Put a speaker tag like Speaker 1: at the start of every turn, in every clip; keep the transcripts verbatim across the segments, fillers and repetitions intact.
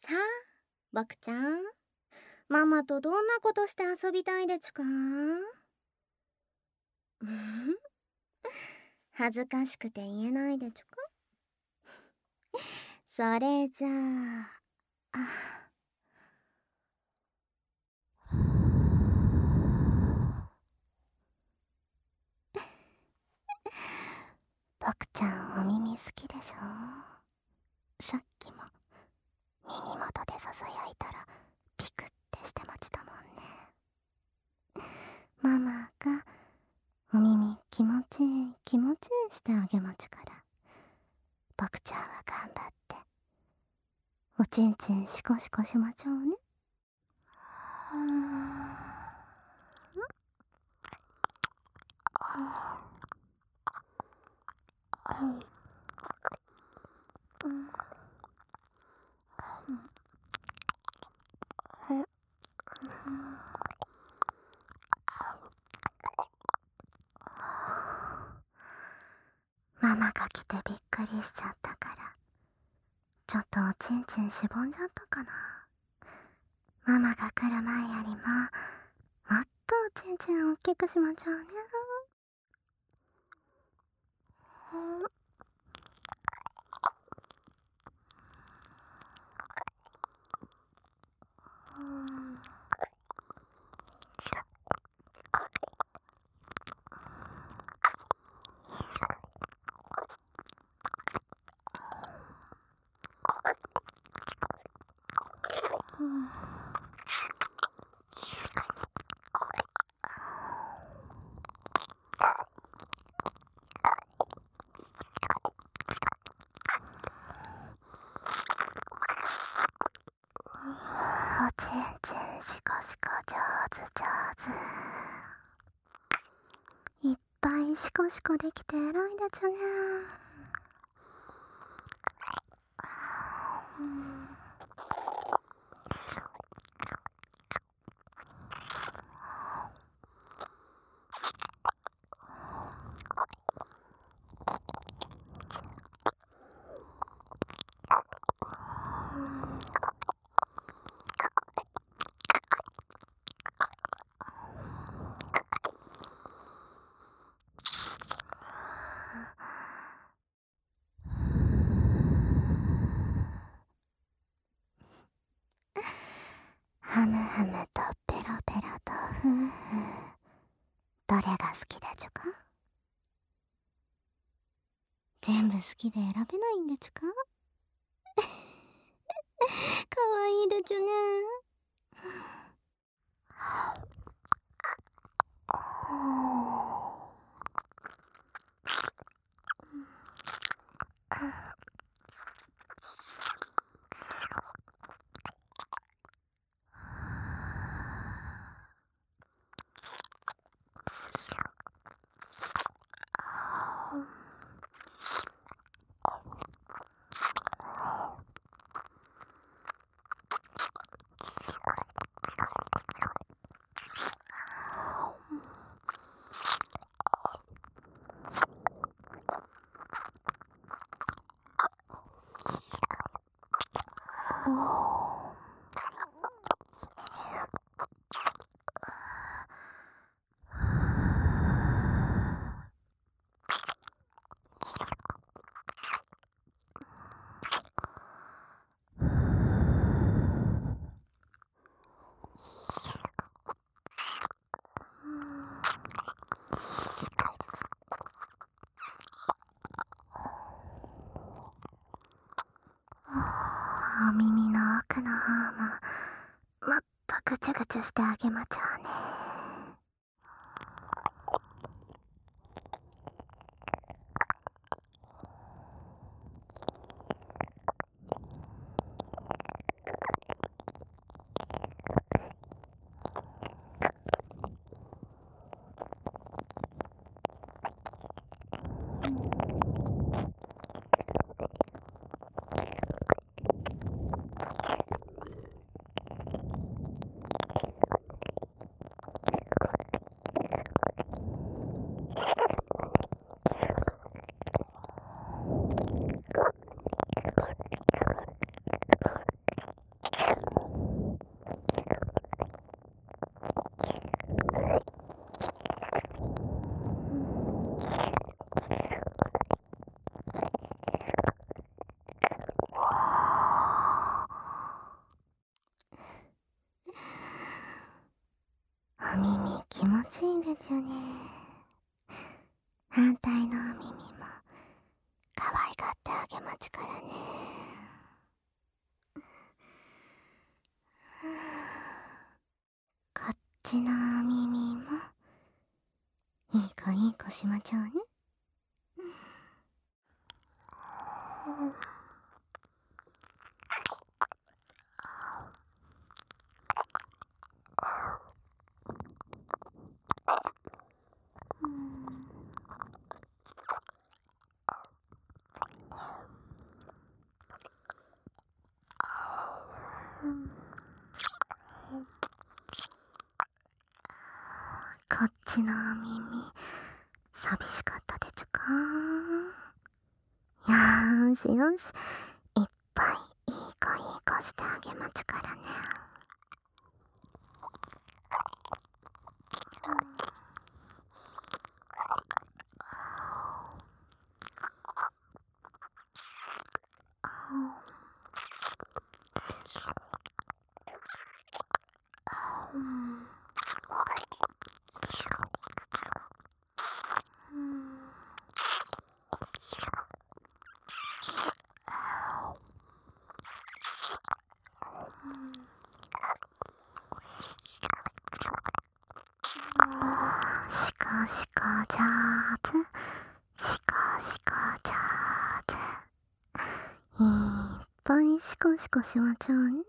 Speaker 1: さあ、僕ちゃん、ママとどんなことして遊びたいでちゅか？恥ずかしくて言えないでちゅか？それじゃあ、あ僕ちゃんお耳好きでしょ？さっきも耳元でささやいたらピクってしてましたもんね。ママがお耳気持ちいい気持ちいいしてあげまちゅから、僕ちゃんは頑張っておちんちんシコシコしまちょうね。ママが来てびっくりしちゃったから、ちょっとおちんちんしぼんじゃったかな。ママが来る前よりももっとおちんちん大きくしまちょうね。おちんちんシコシコ上手上手。いっぱいシコシコできて偉いでちゅね。ハムハムとペロペロとフーフー、どれが好きでちゅか？全部好きで選べないんでちゅか？かわいいでちゅね。お耳の奥の方ももっとぐちゅぐちゅしてあげまちょうね。 ちゅね。反対のお耳も可愛がってあげまちゅからね。こっちのお耳もいい子いい子しまちょうね。こっちのお耳寂しかったでちゅか。よーしよし、いっぱいいい子いい子してあげまちゅからね。しかしかじゃーず、しかしかじゃーず、いっぱいしこしこしまちょうね。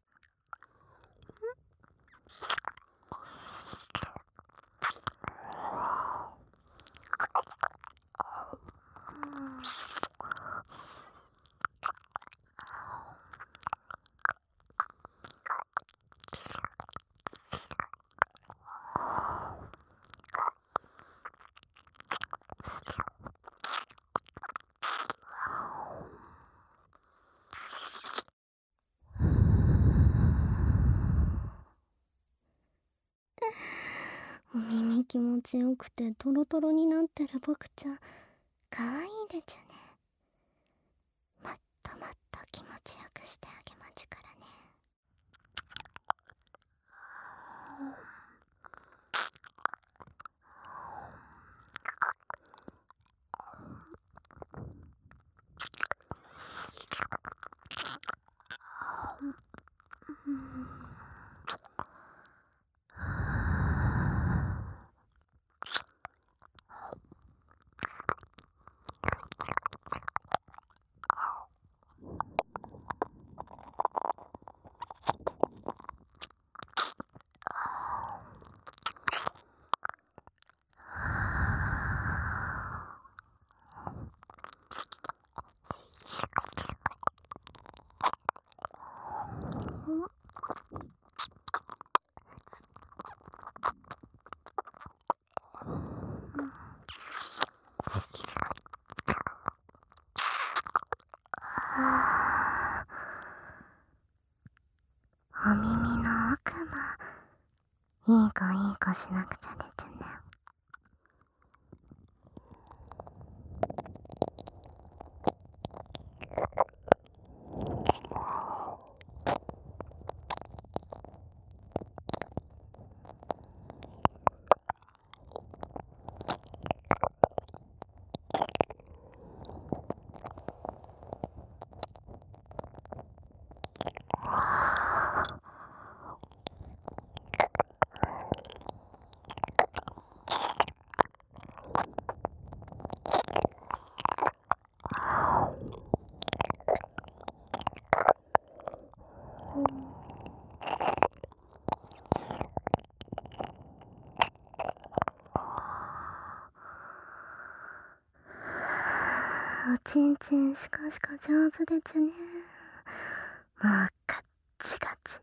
Speaker 1: お耳気持ちよくてトロトロになってる僕ちゃん、かわいいでちゅね。もっともっと気持ちよくしてあげまちゅからね。お耳の奥もいい子いい子しなくちゃでちゅね。おちんちんしかしか上手でちゅね。もうカッチカチ。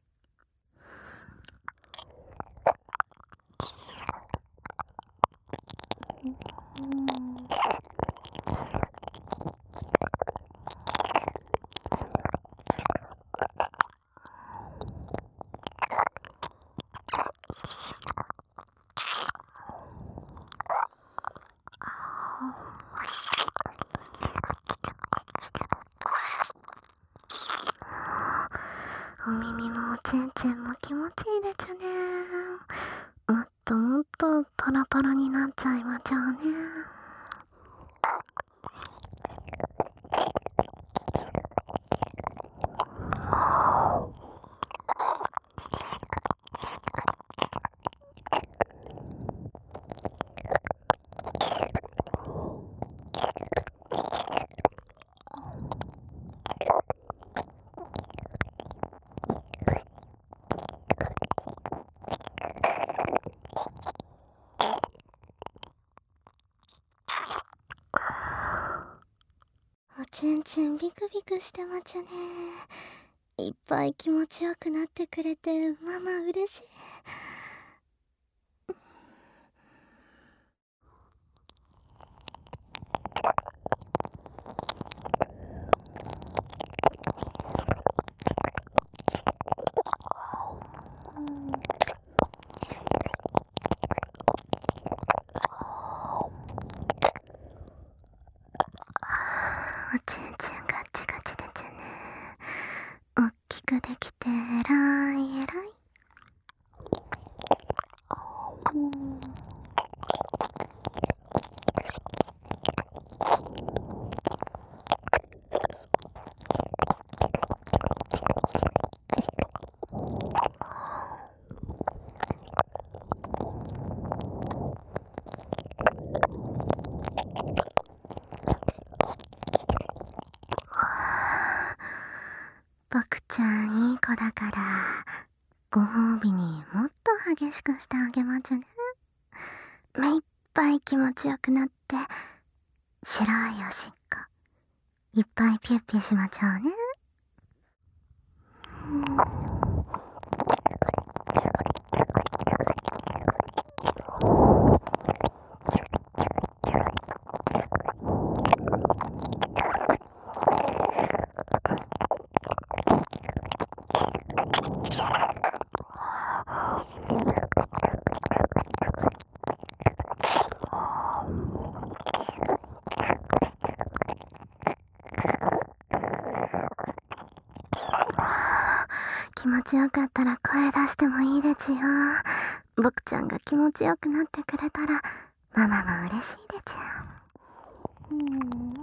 Speaker 1: お耳もおちんちんも気持ちいいでちゅね。もっともっとパラパラになっちゃいましょうね。おちんちんビクビクしてまちゅね。いっぱい気持ちよくなってくれてママ嬉しい。おちんちんガチガチでちゅね。おっきくできてえらいえらい。うん僕ちゃんいい子だからご褒美にもっと激しくしてあげまちゅね。目いっぱい気持ちよくなって白いおしっこいっぱいピュッピュしまちょうね。気持ちよかったら声出してもいいでちゅよ。僕ちゃんが気持ちよくなってくれたらママも嬉しいでちゅ。うん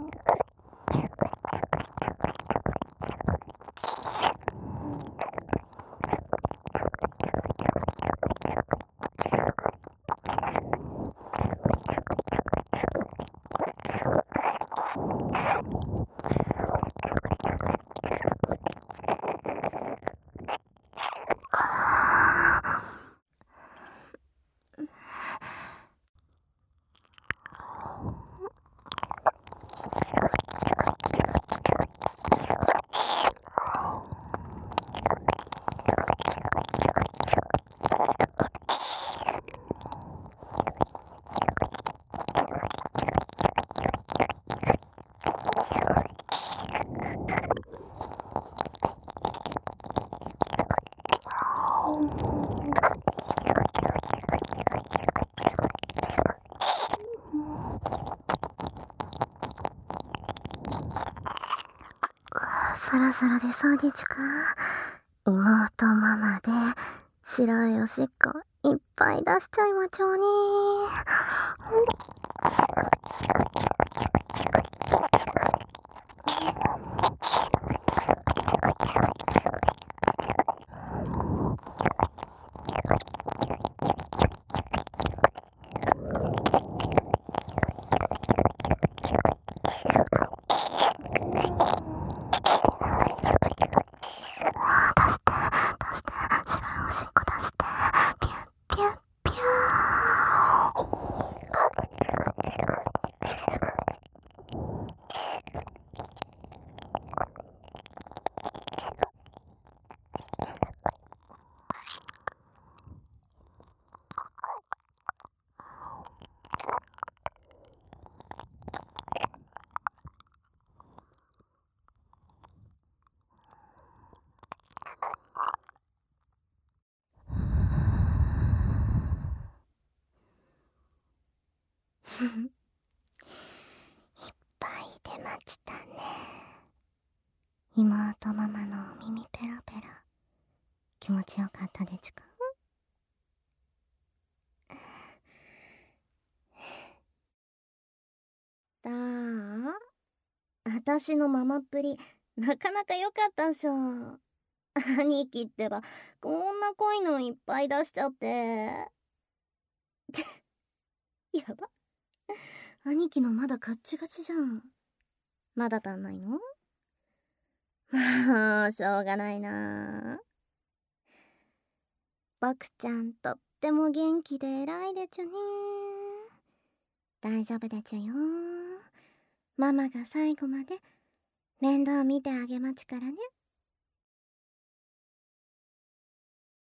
Speaker 1: そろそろ出そうでちゅか。妹ママで白いおしっこいっぱい出しちゃいまちょうね。出して出して白いおしっこ出してピュッピュッピューいっぱい出まちたね。妹ママのお耳ペラペラ気持ちよかったでちゅか。 私のママっぷり、なかなか良かったっしょ。兄貴ってば、こんな濃いのいっぱい出しちゃって。やば。兄貴のまだカッチガチじゃん。まだ足んないの？まあ、しょうがないな。僕ちゃんとっても元気で偉いでちゅね。大丈夫でちゅよ。ママが最後まで面倒見てあげまちからね。